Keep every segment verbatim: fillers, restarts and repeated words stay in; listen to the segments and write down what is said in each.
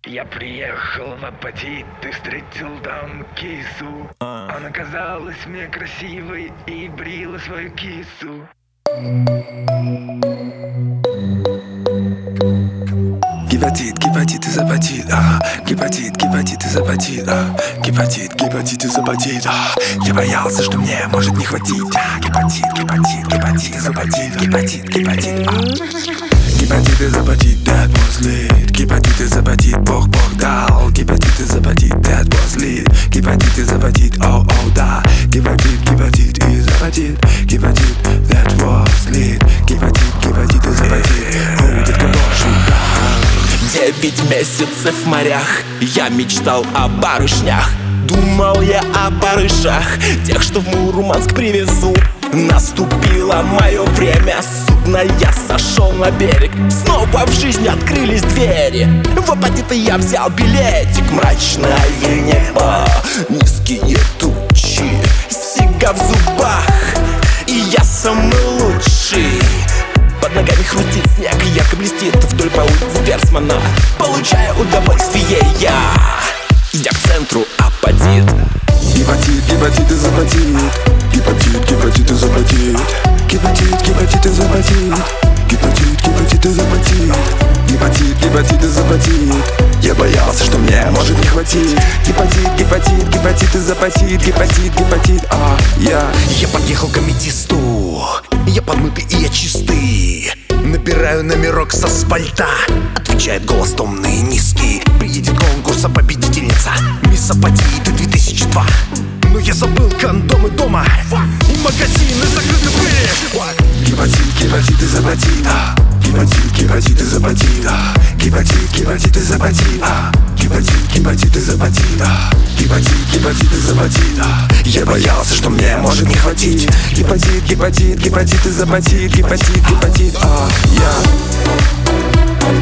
Я приехал на Пати, ты встретил там кису. А. Она казалась мне красивой и брила свою кису. Гепатит, гепатит из апатит, а Гепатит, гепатит из апатит, а Гепатит, гепатит из апатит, а Я боялся, что мне может не хватить, а Гепатит, гепатит, гепатит из апатит, Гепатит, гепатит, а Гепатит из апатит, that was lit. Гепатит из апатит, Бог, Бог дал. Гепатит из апатит, that was lit. Гепатит из апатит, о, о, да. Гепатит, гепатит из апатит, Гепатит, that was lit. Гепатит, гепатит из апатит, о, детка, боже, да. Девять месяцев в морях я мечтал о барышнях. Думал я о барышах, тех, что в Мурманск привезу. Наступило мое время, судно, я сошел на берег. Снова в жизни открылись двери. В апатиты я взял билетик. Мрачное небо, низкие тучи, сига в зубах, и я самый лучший. Под ногами хрустит снег, ярко блестит вдоль по улице Версмана. Получая удовольствие я, идя к центру, апатит. Гепатит, гепатит из апатит, Гепатит, гепатит из апатит, Гепатит, гепатит из апатит, Гепатит, гепатит из апатит, Гепатит, гепатит из апатит. Я боялся, что мне может не хватить. Гепатит, гепатит, гепатит из апатит, Гепатит, гепатит, а я Я подъехал к аметисту, я подмытый и я чистый. Набираю номерок с асфальта, отвечает голос томный и низкий. Приедет конкурса победительница Мисс Апатии две тысячи два. Но я забыл кондомы дома, и магазины закрыты были. Гепатит, гепатит из апатит, Гепатит, гепатит из апатит, Гепатит, гепатит из апатит, Гепатит, гепатит из апатит, Гепатит, гепатит из апатит. Я боялся, что мне может не хватить. Гепатит, гепатит, гепатит из апатит, Гепатит, гепатит, а я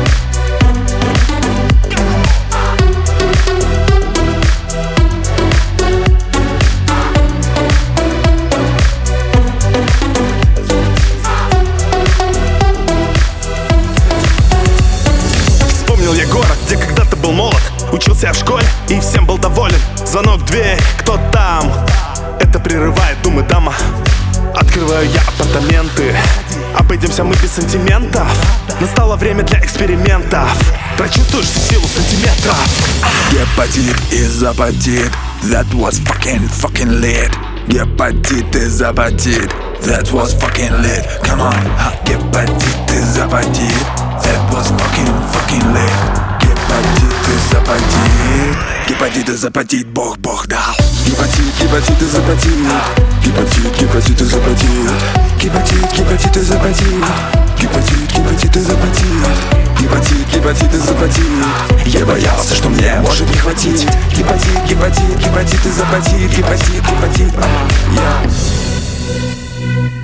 Я город, где когда-то был молод. Учился я в школе и всем был доволен. Звонок в дверь, кто там? Это прерывает думы дама. Открываю я апартаменты. Обойдемся мы без сантиментов. Настало время для экспериментов. Прочувствуешь силу сантиметров. Гепатит из апатит, that was fucking fucking lit. Гепатит из апатит, that was fucking lit. Come on, гепатит из апатит, that was fucking fucking lit. Гепатит из апатит, Гепатит из апатит, Бог, Бог дал. Гепатит, гепатит из апатит, Гепатит, гепатит из апатит, Гепатит, гепатит из апатит, Гепатит, гепатит из апатит, Гепатит, гепатит из апатит. Я боялся, что мне может не хватить. Гепатит, гепатит, гепатит из апатит, Гепатит, гепатит, а я